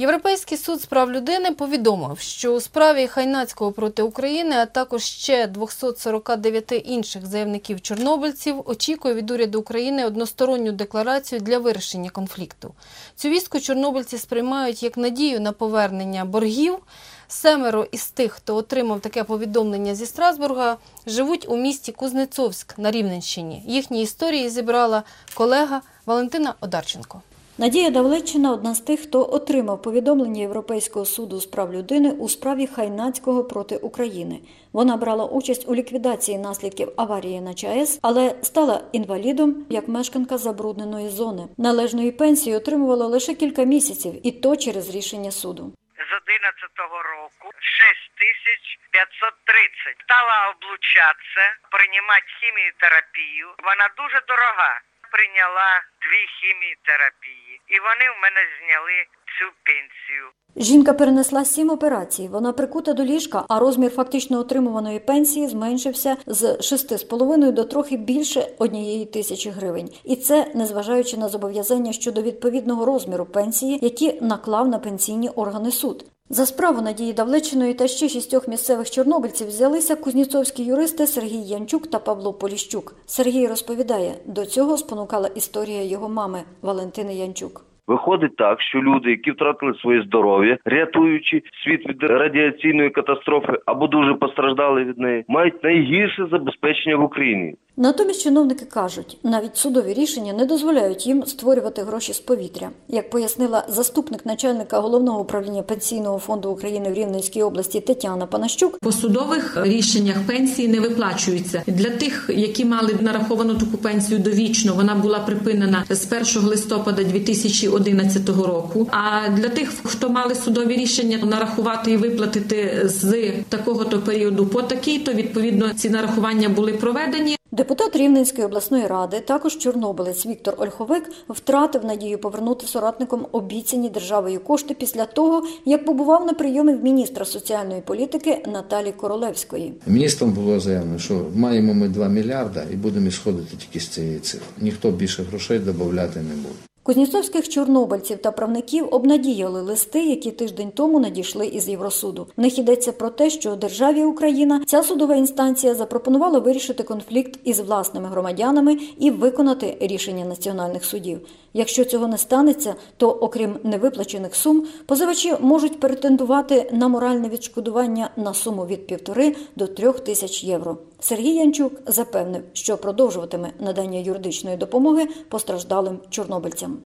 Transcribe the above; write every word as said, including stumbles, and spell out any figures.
Європейський суд з прав людини повідомив, що у справі Хайнацького проти України, а також ще двохсот сорока дев'яти інших заявників-чорнобильців, очікує від уряду України односторонню декларацію для вирішення конфлікту. Цю вістку чорнобильці сприймають як надію на повернення боргів. Семеро із тих, хто отримав таке повідомлення зі Страсбурга, живуть у місті Кузнецовськ на Рівненщині. Їхні історії зібрала колега Валентина Одарченко. Надія Давлетчина – одна з тих, хто отримав повідомлення Європейського суду з прав людини у справі Хайнацького проти України. Вона брала участь у ліквідації наслідків аварії на ЧАЕС, але стала інвалідом як мешканка забрудненої зони. Належної пенсії отримувала лише кілька місяців, і то через рішення суду. З одинадцятого року шість тисяч п'ятсот тридцять. Стала облучатися, приймати хіміотерапію. Вона дуже дорога. Прийняла дві хіміотерапії. І вони в мене зняли цю пенсію. Жінка перенесла сім операцій. Вона прикута до ліжка, а розмір фактично отримуваної пенсії зменшився з шести з половиною до трохи більше однієї тисячі гривень. І це незважаючи на зобов'язання щодо відповідного розміру пенсії, які наклав на пенсійні органи суд. За справу Надії Давлетчиної та ще шістьох місцевих чорнобильців взялися кузнєцовські юристи Сергій Янчук та Павло Поліщук. Сергій розповідає, до цього спонукала історія його мами Валентини Янчук. Виходить так, що люди, які втратили своє здоров'я, рятуючи світ від радіаційної катастрофи або дуже постраждали від неї, мають найгірше забезпечення в Україні. Натомість чиновники кажуть, навіть судові рішення не дозволяють їм створювати гроші з повітря. Як пояснила заступник начальника Головного управління Пенсійного фонду України в Рівненській області Тетяна Панащук, по судових рішеннях пенсії не виплачуються. Для тих, які мали нараховану таку пенсію довічно, вона була припинена з першого листопада дві тисячі одинадцятого року. А для тих, хто мали судові рішення нарахувати і виплатити з такого-то періоду по такий-то, відповідно, ці нарахування були проведені. Депутат Рівненської обласної ради, також чорнобилець Віктор Ольховик, втратив надію повернути соратникам обіцяні державою кошти після того, як побував на прийомі в міністра соціальної політики Наталії Королевської. Міністром було заявлено, що маємо ми два мільярда і будемо ісходити тільки з цієї цифри. Ніхто більше грошей додавати не буде. Кузнєцовських чорнобильців та правників обнадіяли листи, які тиждень тому надійшли із Євросуду. В них йдеться про те, що державі Україна ця судова інстанція запропонувала вирішити конфлікт із власними громадянами і виконати рішення національних судів. Якщо цього не станеться, то, окрім невиплачених сум, позивачі можуть претендувати на моральне відшкодування на суму від півтори до трьох тисяч євро. Сергій Янчук запевнив, що продовжуватиме надання юридичної допомоги постраждалим чорнобильцям.